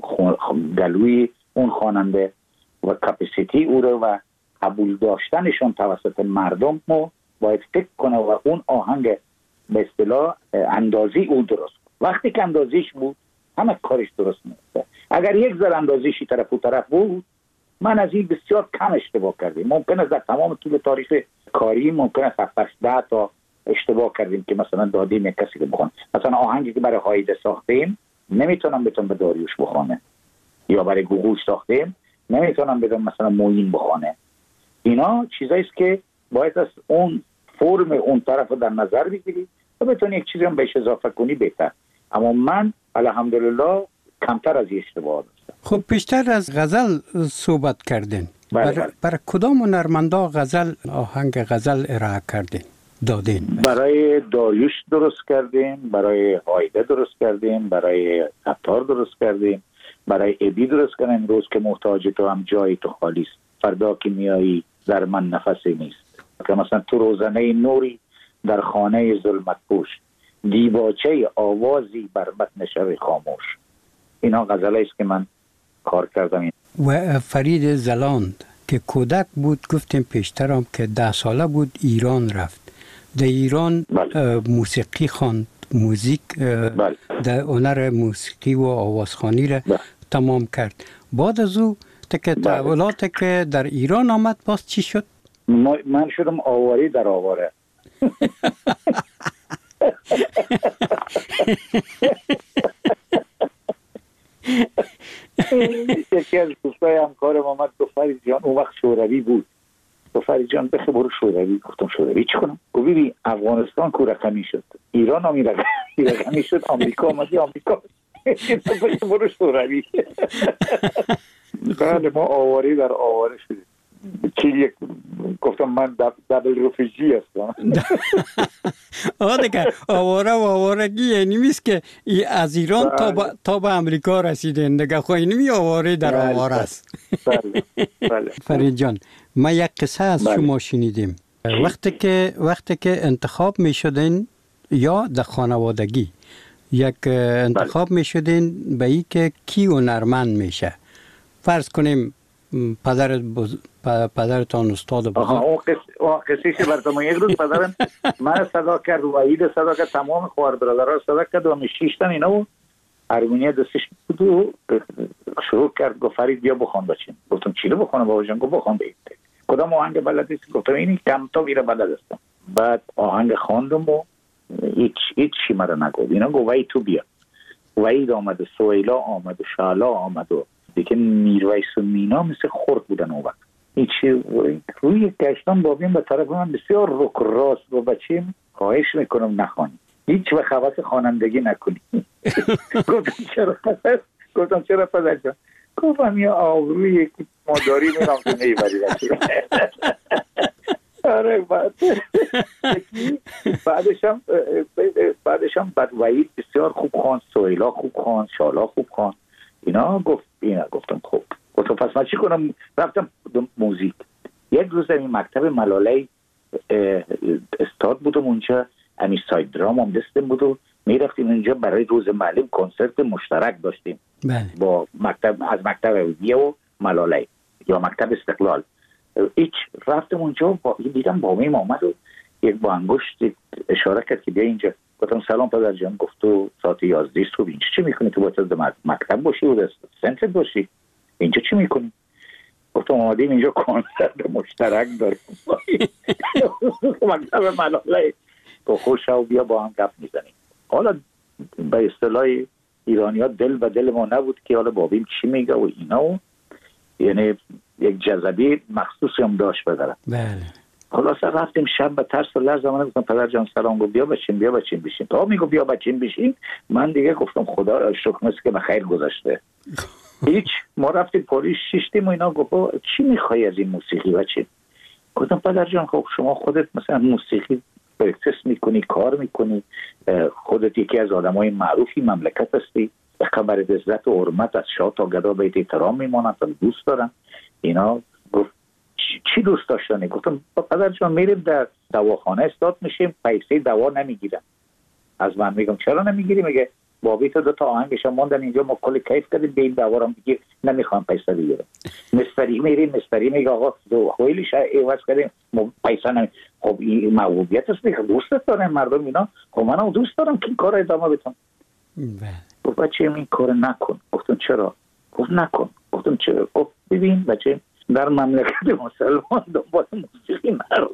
گلوی اون خواننده و کپاسیتی او رو و قبول داشتنشون توسط مردم باید فکر کنه و اون آهنگ به اصطلاح اندازی او درست. وقتی که اندازیش بود همه کارش درست میشه. اگر یک ذره اندازیشی طرف و طرف بود من از این بسیار کم اشتباه کردیم. ممکن است در تمام طول تاریخ کاری ممکن است 7-10 تا اشتباه کردیم که مثلا دادیم یک کسی که بخونه. مثلا آهنگی که برای هایده ساختیم نمیتونم بتونم به داریوش بخونه یا برای گوگوش ساختیم نمیتونم بدم مثلا موین بخونه. اینا چیزایی است که باید از اون فرم اون طرف رو در نظر بگیری و بتونی یک چیزی هم بهش اضافه کنی بهتر. اما من الحمدلله کمتر از این اشتباه داشتم. خب پیشتر از غزل صحبت کردین. برای کدام هنرمندا غزل آهنگ غزل ارائه کردین دادین؟ برای داریوش درست کردیم، برای هایده درست کردیم، برای عطار درست کردیم، برای ابی درست کردیم. امروز که محتاج تو هم جای تو خالی است، فردا که میایی در من نفسی نیست. که مثلا تو روزنه نوری در خانه ظلمت پوش، دیباچه آوازی بر متن شب خاموش. اینا غزلایی است که من کار کردم. و فرید زلاند که کودک بود گفتیم پیشترم که 10 ساله بود ایران رفت. در ایران موسیقی خواند، موزیک در هنر موسیقی و آوازخوانی را تمام کرد. بعد از او تحولاتی که در ایران آمد باز چی شد؟ من شدم آواری در آواره. یکی از دوستای همکارم آمد گفت فرید جان، اون وقت شوروی بود، گفت فرید جان بخی برو شوروی. گفتم شوروی چی کنم؟ گفت ببین افغانستان کو رقمی شد، ایران هم رقمی شد، آمریکا آمدی آمریکا برو شوروی. بله ما آواری در آواره شدیم. گفتم من دبل رفیجی هستم. دیگه آواره و آوارگی یعنی میست که از ایران تا به امریکا رسیدن دیگه. خب اینمی آواره در آواره است. بله. فرید جان ما یک قصه از شما شنیدیم. وقتی که انتخاب می شدین یا در خانوادگی یک انتخاب می شدین به ای که کی هنرمند میشه، فرض کنیم پدرتان استاد بزرگ. اون قصه که براتون یک روز پدرم من صدا کرد و عید صدا کرد، تمام خواهر برادرها صدا کرد و 6 تا اینا و هارمونی دستش بود و شروع کرد گفت فرید بیا بخوان بچین. گفتم چی رو بخونم بابا جان؟ گفت بخوان بگید کدام آهنگ بلدی؟ گفتم این کم تا ویره بلد هستم. بعد آهنگ خواندم و هیچ چی مرا نگفت. اینا گفت وای تو بیا. وحید آمد و سویلا آمد و شالا آمد و دیگه میرویس و مینا مثل خورد بودن اون وقت. هیچی روی گشتان بابیم به طرف من بسیار رک راست و بچیم خواهش میکنم نخوانی، هیچ وقت حواس خوانندگی نکنی. گفتم چرا پدر جان؟ گفتم یه آبرویی که ما داریم این هم تو نیبری. آره بعدش هم وحید بسیار خوب خواند، سهیلا خوب خواند، شالا خوب خواند. گفتم خب پس من چی کنم؟ رفتم موزیک. یک روز این مکتب ملاله استاد بودم اونجا، همین ساید درام هم دستم بود و میرفتیم اونجا برای روز معلم کنسرت مشترک داشتیم. بله. با از مکتب ویه و ملاله یا مکتب استقلال. رفتم اونجا دیدم بابیم آمد و یک با انگشت اشاره کرد که بیا اینجا. گفتم سلام پدر جان. گفت تو ساعت 11 صبح اینجا چی میکنی؟ تو باید مکتب باشی و سنتر باشی، اینجا چی میکنی؟ گفتم آمدیم اینجا کنسرت مشترک داریم مکتب ملاله. گفت خوش شو بیا با هم گپ میزنیم. حالا به اصطلاح ایرانی ها دل و دل ما نبود که حالا بابیم چی میگه و اینا و یعنی یک جذبی مخصوصی هم داشت بدارم. بله. خلاص رفتیم شب به ترس و لرز آمدم گفتم پدر جان سلام. گفت بیا بچین بشین. تا میگو بیا بچین بشین من دیگه گفتم خدا شکر است که به خیر گذاشته. هیچ ما رفتیم پلیس شیشتیم و اینا. گفت چی میخوای از این موسیقی بچین؟ گفتم پدر جان خب شما خودت مثلا موسیقی پرکتس میکنی، کار میکنی، خودت یکی از آدمای معروفی مملکت هستی، به خبر عزت و حرمت از شاه تا گدا بهت احترام میمانند و دوست دارم اینا. گفت چی دوست داشتنی؟ گفتم پدر جان میریم در دواخانه استاد میشیم، پیسه دوا نمیگیرم. از من میگم چرا نمیگیری؟ میگه بابی تو 2 تا آهنگش موندن اینجا ما کلی کیف کردیم به این دوا رو میگی نمیخوام پیسه بگیرم. مستری میریم مستری میگه آقا دو خویلیش عوض کردیم پیسه نمی. خب این موهوبیت است دیگه، دوست دارن مردم اینا. خب منم دوست دارم که این کار ادامه بدم. گفت بچه این کار نکن. گفتم چرا؟ گفت نکن. گفتم چرا؟ گفت ببین بچه در مملکت مسلمان دنبال موسیقی نرو.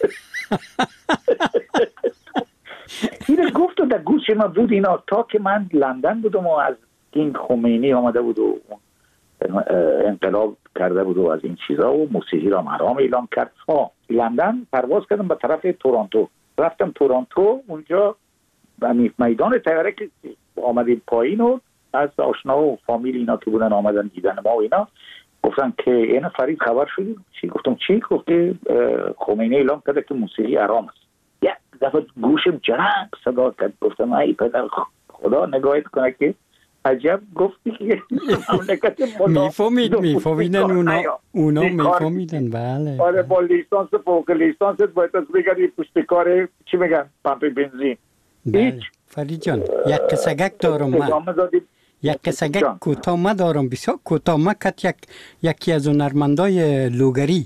اینه گفت و در گوش ما بود اینا تا که من لندن بودم و از این خمینی آمده بود و انقلاب کرده بود و از این چیزا و موسیقی را حرام اعلام کرد. لندن پرواز کردم به طرف تورنتو. رفتم تورنتو اونجا میدان طیاره که آمدیم پایین و از آشنا و فامیل اینا که بودن آمدن دیدن ما و اینا گفتن که این فرید خبر شدی؟ چی؟ گفتم چی؟ گفت که خمینی اعلام کرده که موسیقی حرام است. یک دفعه گوشم جرق صدا کرد. گفتم ای پدر خدا نگاهت کنه که عجب گفتی که مملکت میفهمیدن اونا میفهمیدن. بله. آره با لیسانس فوق لیسانس باید از بگردی پشت کار چی میگن پمپ بنزین. بله. فرید جان یک قصگک دارم من. یک قصگک کوتاه ما دارم بسیار کوتاه. ما یکی از هنرمندای لوگری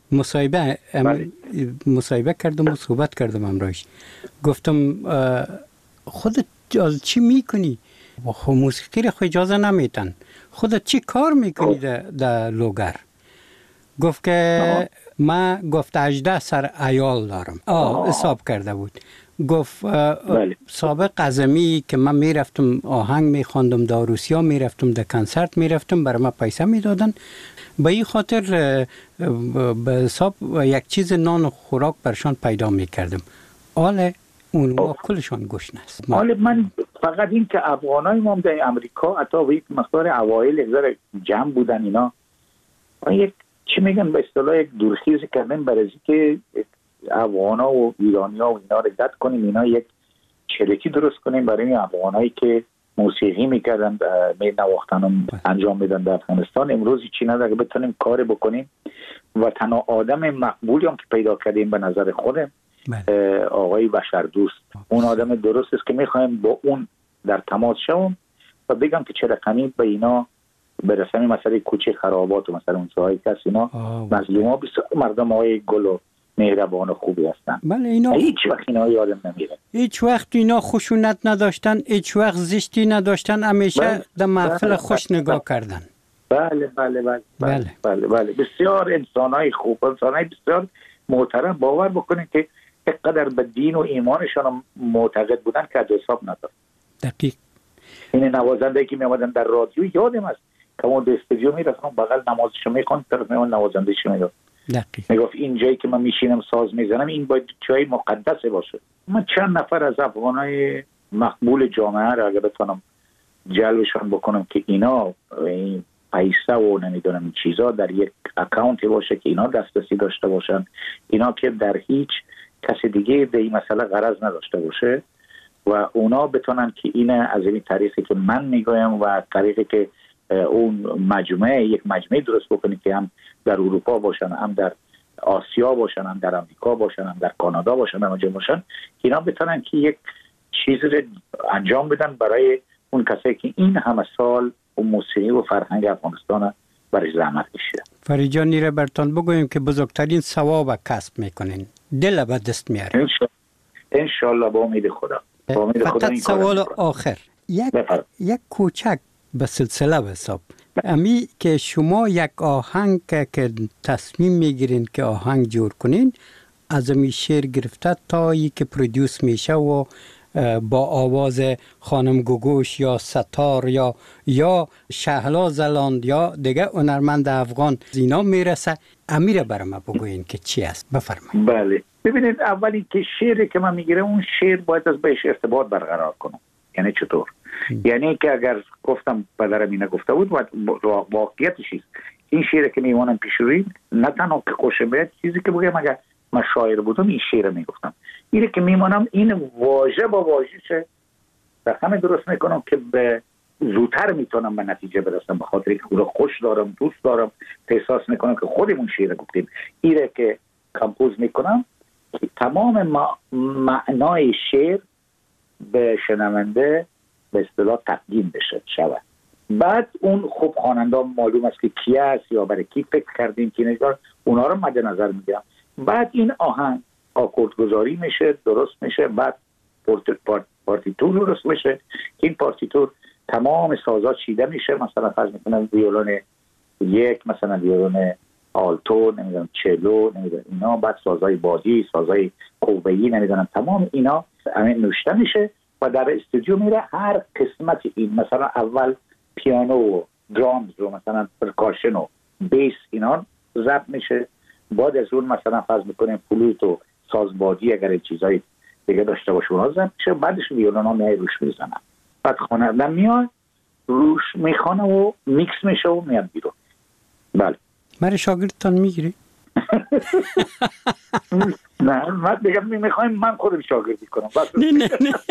مصاحبه کردم و صحبت کردم امروز. گفتم خودت چی میکنی؟ خب موسیقی را خود اجازه نمیتن. خودت چی کار میکنی در لوگر؟ گفت که ما گفت 18 سر عیال دارم. حساب کرده بود. گفت سابق قزمی که من میرفتم آهنگ میخواندم در روسیا، میرفتم در کنسرت میرفتم، برای ما پیسه میدادن. به این خاطر به حساب یک چیز نان و خوراک برشان پیدا میکردم. حالا اونها کلشان گشنه است. حالا من فقط این که افغانای ما در امریکا حتی به یک مقدار اوایل یک جمع بودن اینا یک چی میگن به اصطلاح یک دورخیزی کردن برای که افغانا و ایرانیا و اینا رو رد کنیم، اینا یک چریتی درست کنیم برای این افغانایی که موسیقی میکردن نواختن انجام میدن در افغانستان. امروز چی نداره بتونیم کار بکنیم و تنها آدم مقبولی هم که پیدا کردیم به نظر خودم آقای بشر دوست. اون آدم درست است که میخوایم با اون در تماس شوم و بگم که چه رقمی به اینا برسیم. مثلا کوچه خرابات و مثلا اون جایی که اینا مظلوما بسیار مردم های گل و مهربان و خوبی هستن. بله اینا هیچ وقت اینا یادم نمیره. هیچ وقت اینا خشونت نداشتن، هیچ وقت زشتی نداشتن، همیشه در محفل خوش نگاه کردن. بله بله بله بله بله بله بسیار انسانای خوب، انسانای بسیار محترم. باور بکنید که اینقدر به دین و ایمانشان معتقد بودن که حساب نداره. دقیق. این نوازنده که میامدن در رادیو یادم است که اون به استودیو میرفتم بغل نمازشو میخوند طرف میون نوازندهشو میگفت. دقیق. میگفت این جایی که من میشینم ساز میزنم این باید جای مقدسه باشه. من چند نفر از افغانای مقبول جامعه را اگه بتونم جلبشون بکنم که اینا این پیسه و نمیدونم این چیزا در یک اکانتی باشه که اینا دسترسی داشته باشن، اینا که در هیچ کسی دیگه به این مسئله غرض نداشته باشه و اونا بتونن که این از این طریقی که من میگویم و طریقی که اون یک مجموعه درست بکنی که هم در اروپا باشن، هم در آسیا باشن، هم در امریکا باشن، هم در کانادا باشن، هم اونجا باشن، اینا بتونن که یک چیزی رو انجام بدن برای اون کسایی که این همه سال اون موسیقی و فرهنگ افغانستان برای زحمت کشیدن. فرید جان نیره برتان بگویم که بزرگترین ثواب کسب میکنین، دل به دست میاره. انشالله با امید خدا. فقط سوال آخر، یک کوچک به سلسله حساب امی که شما یک آهنگ که تصمیم میگیرین که آهنگ جور کنین، از امی شعر گرفته تا ای که پرودیوس میشه و با آواز خانم گوگوش یا ستار یا شهلا زلاند یا دیگه هنرمند افغان اینا میرسه، امیره برام بگوین که چی است. بفرمایید. بله ببینید، اولی که شعری که من میگیرم اون شعر باید از بهش ارتباط برقرار کنم. یعنی چطور؟ یعنی که اگر گفتم پدرم اینه گفته بود واقعیتش است. این شعر که میمونم پیش روی نه تنها که خوشم بیاد، چیزی که بگم اگر من شاعر بودم این شعر میگفتم، اینه که میمونم این واژه با واژه رقم درست میکنم که به زودتر میتونم به نتیجه برسم، به خاطر که خود خوش دارم، دوست دارم، احساس میکنم که خودمون شعر گفتیم. اینه که کمپوز میکنم که تمام معنای شعر به شنونده به اصطلاح تقدیم بشه شود. بعد اون خوب خواننده معلوم است که کی است یا برای کی فکر کردیم که نگار، اونا رو مد نظر میگیرم. بعد این آهنگ آکوردگذاری میشه، درست میشه، بعد پارتیتور درست میشه. این پارتیتور تمام سازا چیده میشه، مثلا فرض میکنم ویولون یک، مثلا ویولون آلتو، نمیدونم چلو، نمیدونم اینا، بعد سازای بادی، سازای قوه‌ای، نمیدونم تمام اینا همین نوشته میشه و در استودیو میره. هر قسمت این مثلا اول پیانو و درامز رو، مثلا پرکاشن و بیس اینا ضبط میشه، بعد از اون مثلا فرض میکنیم فلوت و سازبادی اگر چیزای دیگه داشته باشه اونا ضبط میشه، بعدش ویولونا میای روش میزنن، بعد خواننده میاد روش میخونه و میکس میشه و میاد بیرون. بله. من شاگردتان میگیری؟ نه من بگم میخوایم من خودم شاگردی کنم. نه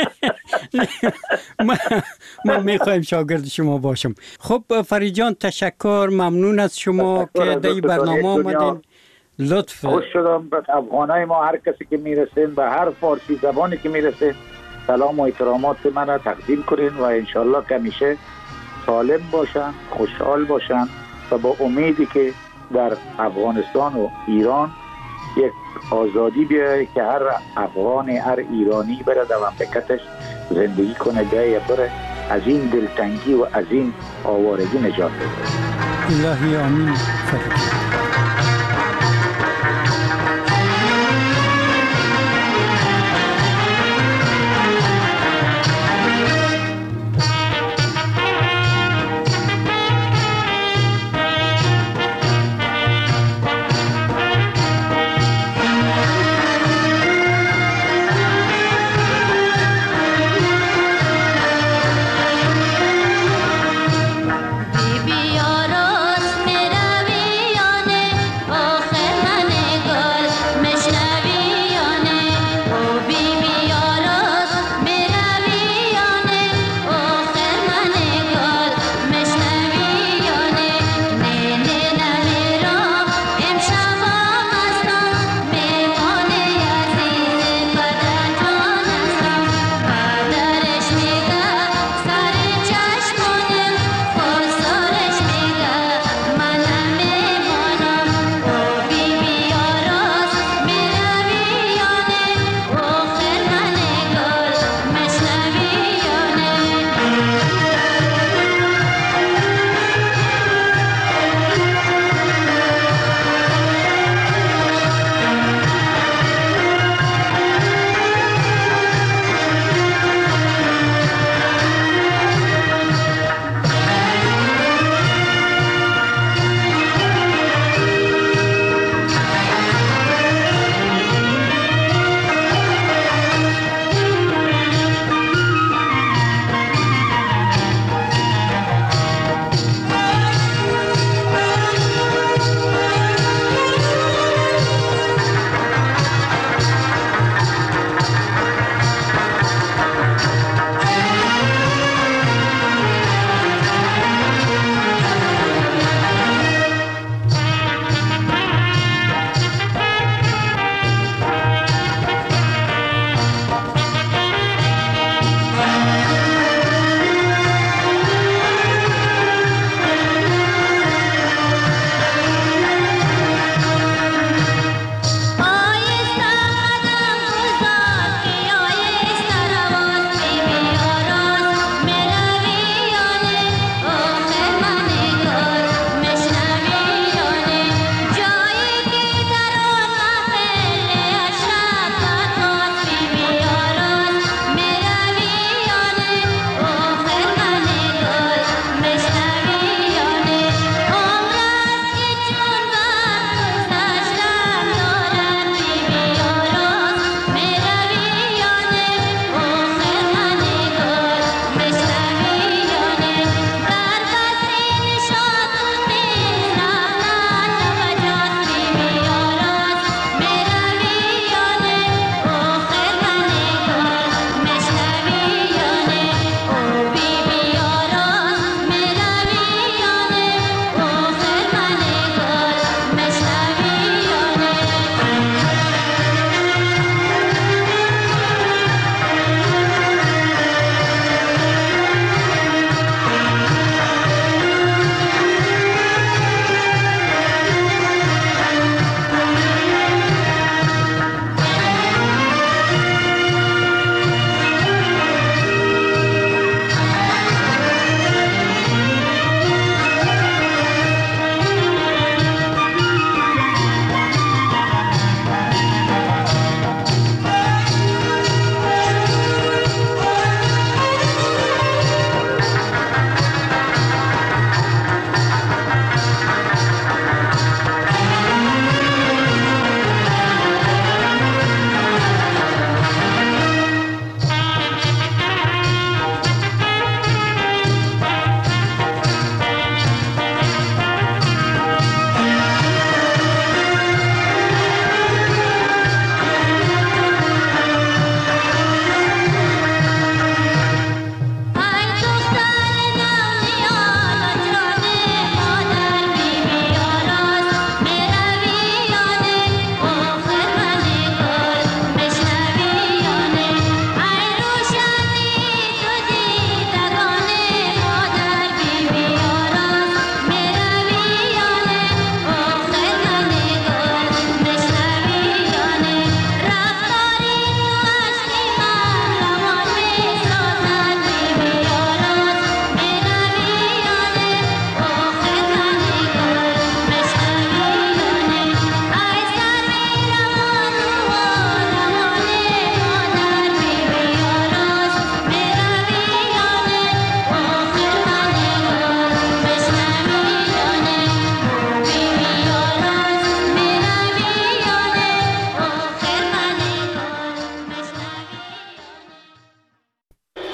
ما میخوایم شاگرد شما باشم. خب فرید جان تشکر، ممنون از شما که در برنامه آمدین. لطف. خوش شدم. به افغانای ما هر کسی که میرسین، به هر فارسی زبانی که میرسین، سلام و احترامات من را تقدیم کنین و انشالله که همیشه سالم باشن، خوشحال باشن و با امیدی که در افغانستان و ایران یک آزادی بیاره که هر افغان، هر ایرانی بره در مملکتش زندگی کنه، بره از این دلتنگی و از این آوارگی نجات بده. الهی آمین.